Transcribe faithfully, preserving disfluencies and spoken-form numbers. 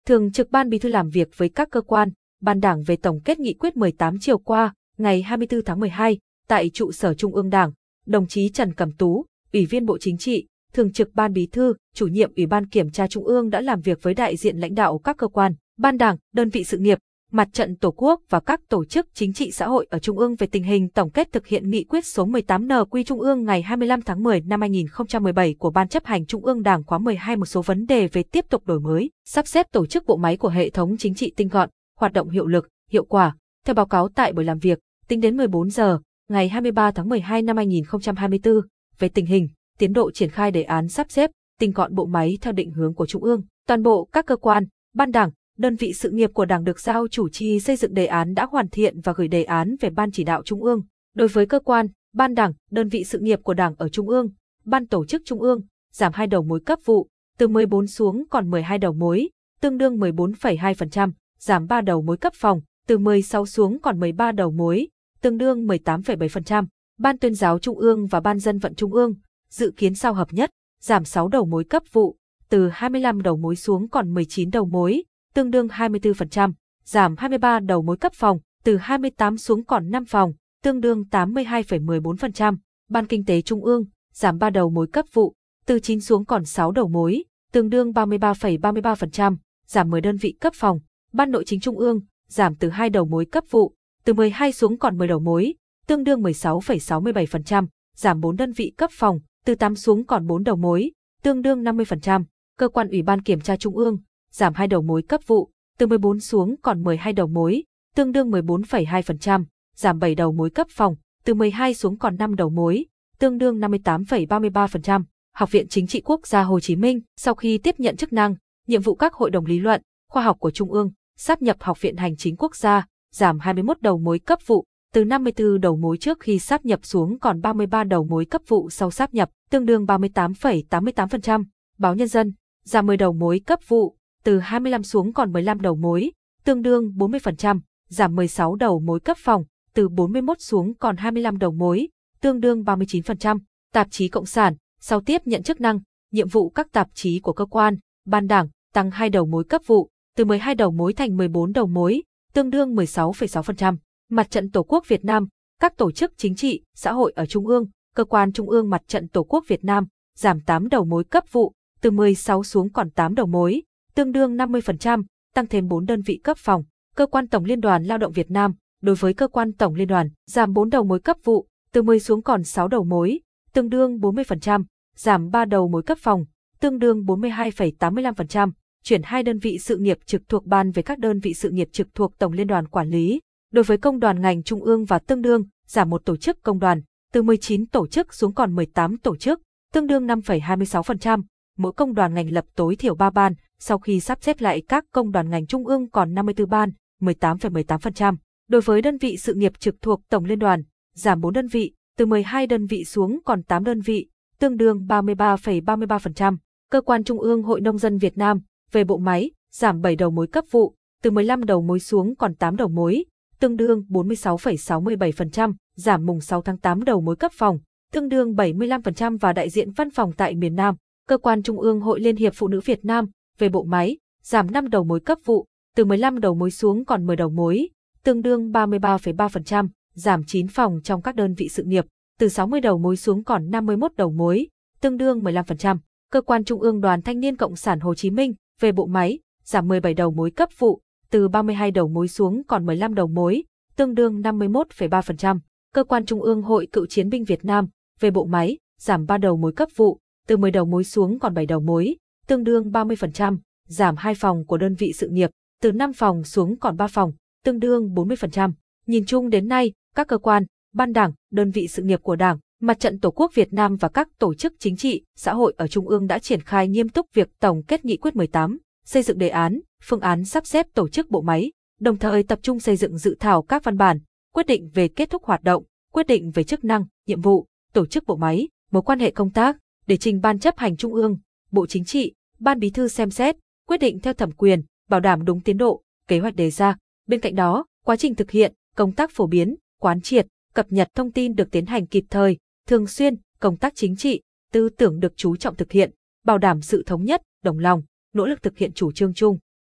Thường trực Ban Bí thư làm việc với các cơ quan, ban đảng về tổng kết nghị quyết mười tám chiều qua, ngày hai mươi tư tháng mười hai, tại trụ sở Trung ương Đảng, đồng chí Trần Cẩm Tú, Ủy viên Bộ Chính trị, Thường trực Ban Bí thư, Chủ nhiệm Ủy ban Kiểm tra Trung ương đã làm việc với đại diện lãnh đạo các cơ quan, ban đảng, đơn vị sự nghiệp, Mặt trận Tổ quốc và các tổ chức chính trị xã hội ở Trung ương về tình hình tổng kết thực hiện nghị quyết số mười tám N Q Trung ương ngày hai mươi lăm tháng mười năm hai nghìn không trăm mười bảy của Ban chấp hành Trung ương Đảng khóa mười hai, một số vấn đề về tiếp tục đổi mới, sắp xếp tổ chức bộ máy của hệ thống chính trị tinh gọn, hoạt động hiệu lực, hiệu quả. Theo báo cáo tại buổi làm việc, tính đến mười bốn giờ ngày hai mươi ba tháng mười hai năm hai nghìn không trăm hai mươi tư, về tình hình, tiến độ triển khai đề án sắp xếp, tinh gọn bộ máy theo định hướng của Trung ương, toàn bộ các cơ quan, ban đảng, đơn vị sự nghiệp của Đảng được giao chủ trì xây dựng đề án đã hoàn thiện và gửi đề án về Ban chỉ đạo Trung ương. Đối với cơ quan, ban đảng, đơn vị sự nghiệp của Đảng ở Trung ương, Ban tổ chức Trung ương, giảm hai đầu mối cấp vụ, từ mười bốn xuống còn mười hai đầu mối, tương đương mười bốn phẩy hai phần trăm, giảm ba đầu mối cấp phòng, từ mười sáu xuống còn mười ba đầu mối, tương đương mười tám phẩy bảy phần trăm. Ban tuyên giáo Trung ương và Ban dân vận Trung ương, dự kiến sau hợp nhất, giảm sáu đầu mối cấp vụ, từ hai mươi lăm đầu mối xuống còn mười chín đầu mối, tương đương hai mươi tư phần trăm, giảm hai mươi ba đầu mối cấp phòng, từ hai mươi tám xuống còn năm phòng, tương đương tám mươi hai phẩy mười bốn phần trăm. Ban kinh tế Trung ương, giảm ba đầu mối cấp vụ, từ chín xuống còn sáu đầu mối, tương đương ba mươi ba phẩy ba mươi ba phần trăm, giảm mười đơn vị cấp phòng. Ban nội chính Trung ương, giảm từ hai đầu mối cấp vụ, từ mười hai xuống còn mười đầu mối, tương đương mười sáu phẩy sáu mươi bảy phần trăm, giảm bốn đơn vị cấp phòng, từ tám xuống còn bốn đầu mối, tương đương năm mươi phần trăm. Cơ quan Ủy ban Kiểm tra Trung ương, giảm hai đầu mối cấp vụ, từ mười bốn xuống còn mười hai đầu mối, tương đương mười bốn phẩy hai phần trăm, giảm bảy đầu mối cấp phòng, từ mười hai xuống còn năm đầu mối, tương đương năm mươi tám phẩy ba mươi ba phần trăm. Học viện Chính trị Quốc gia Hồ Chí Minh, sau khi tiếp nhận chức năng, nhiệm vụ các hội đồng lý luận, khoa học của Trung ương, sáp nhập Học viện Hành chính Quốc gia, giảm hai mươi mốt đầu mối cấp vụ, từ năm mươi tư đầu mối trước khi sáp nhập xuống còn ba mươi ba đầu mối cấp vụ sau sáp nhập, tương đương ba mươi tám phẩy tám mươi tám phần trăm. Báo Nhân dân, giảm mười đầu mối cấp vụ, từ hai mươi lăm xuống còn mười lăm đầu mối, tương đương bốn mươi phần trăm, giảm mười sáu đầu mối cấp phòng, từ bốn mươi mốt xuống còn hai mươi lăm đầu mối, tương đương ba mươi chín phần trăm. Tạp chí Cộng sản, sau tiếp nhận chức năng, nhiệm vụ các tạp chí của cơ quan, ban đảng, tăng hai đầu mối cấp vụ, từ mười hai đầu mối thành mười bốn đầu mối, tương đương mười sáu phẩy sáu phần trăm. Mặt trận Tổ quốc Việt Nam, các tổ chức chính trị, xã hội ở Trung ương, cơ quan Trung ương Mặt trận Tổ quốc Việt Nam, giảm tám đầu mối cấp vụ, từ mười sáu xuống còn tám đầu mối, tương đương năm mươi phần trăm, tăng thêm bốn đơn vị cấp phòng. Cơ quan Tổng Liên đoàn Lao động Việt Nam, đối với cơ quan Tổng Liên đoàn, giảm bốn đầu mối cấp vụ, từ mười xuống còn sáu đầu mối, tương đương bốn mươi phần trăm, giảm ba đầu mối cấp phòng, tương đương bốn mươi hai phẩy tám mươi lăm phần trăm, chuyển hai đơn vị sự nghiệp trực thuộc Ban về các đơn vị sự nghiệp trực thuộc Tổng Liên đoàn quản lý. Đối với công đoàn ngành trung ương và tương đương, giảm một tổ chức công đoàn, từ mười chín tổ chức xuống còn mười tám tổ chức, tương đương năm phẩy hai mươi sáu phần trăm. Mỗi công đoàn ngành lập tối thiểu ba ban, sau khi sắp xếp lại các công đoàn ngành trung ương còn năm mươi tư ban, mười tám phẩy mười tám phần trăm. Đối với đơn vị sự nghiệp trực thuộc Tổng Liên đoàn, giảm bốn đơn vị, từ mười hai đơn vị xuống còn tám đơn vị, tương đương ba mươi ba phẩy ba mươi ba phần trăm. Cơ quan Trung ương Hội Nông dân Việt Nam, về bộ máy, giảm bảy đầu mối cấp vụ, từ mười lăm đầu mối xuống còn tám đầu mối, tương đương bốn mươi sáu phẩy sáu mươi bảy phần trăm, giảm mùng sáu tháng tám đầu mối cấp phòng, tương đương bảy mươi lăm phần trăm và đại diện văn phòng tại miền Nam. Cơ quan Trung ương Hội Liên hiệp Phụ nữ Việt Nam, về bộ máy, giảm năm đầu mối cấp vụ, từ mười lăm đầu mối xuống còn mười đầu mối, tương đương ba mươi ba phẩy ba phần trăm, giảm chín phòng trong các đơn vị sự nghiệp, từ sáu mươi đầu mối xuống còn năm mươi mốt đầu mối, tương đương mười lăm phần trăm. Cơ quan Trung ương Đoàn Thanh niên Cộng sản Hồ Chí Minh, về bộ máy, giảm mười bảy đầu mối cấp vụ, từ ba mươi hai đầu mối xuống còn mười lăm đầu mối, tương đương năm mươi mốt phẩy ba phần trăm. Cơ quan Trung ương Hội Cựu chiến binh Việt Nam, về bộ máy, giảm ba đầu mối cấp vụ, từ mười đầu mối xuống còn bảy đầu mối, tương đương ba mươi phần trăm, giảm hai phòng của đơn vị sự nghiệp, từ năm phòng xuống còn ba phòng, tương đương bốn mươi phần trăm. Nhìn chung đến nay, các cơ quan, ban đảng, đơn vị sự nghiệp của Đảng, Mặt trận Tổ quốc Việt Nam và các tổ chức chính trị, xã hội ở Trung ương đã triển khai nghiêm túc việc tổng kết nghị quyết mười tám, xây dựng đề án, phương án sắp xếp tổ chức bộ máy, đồng thời tập trung xây dựng dự thảo các văn bản, quyết định về kết thúc hoạt động, quyết định về chức năng, nhiệm vụ, tổ chức bộ máy, mối quan hệ công tác, để trình Ban chấp hành Trung ương, Bộ Chính trị, Ban Bí thư xem xét, quyết định theo thẩm quyền, bảo đảm đúng tiến độ, kế hoạch đề ra. Bên cạnh đó, quá trình thực hiện, công tác phổ biến, quán triệt, cập nhật thông tin được tiến hành kịp thời, thường xuyên, công tác chính trị, tư tưởng được chú trọng thực hiện, bảo đảm sự thống nhất, đồng lòng, nỗ lực thực hiện chủ trương chung.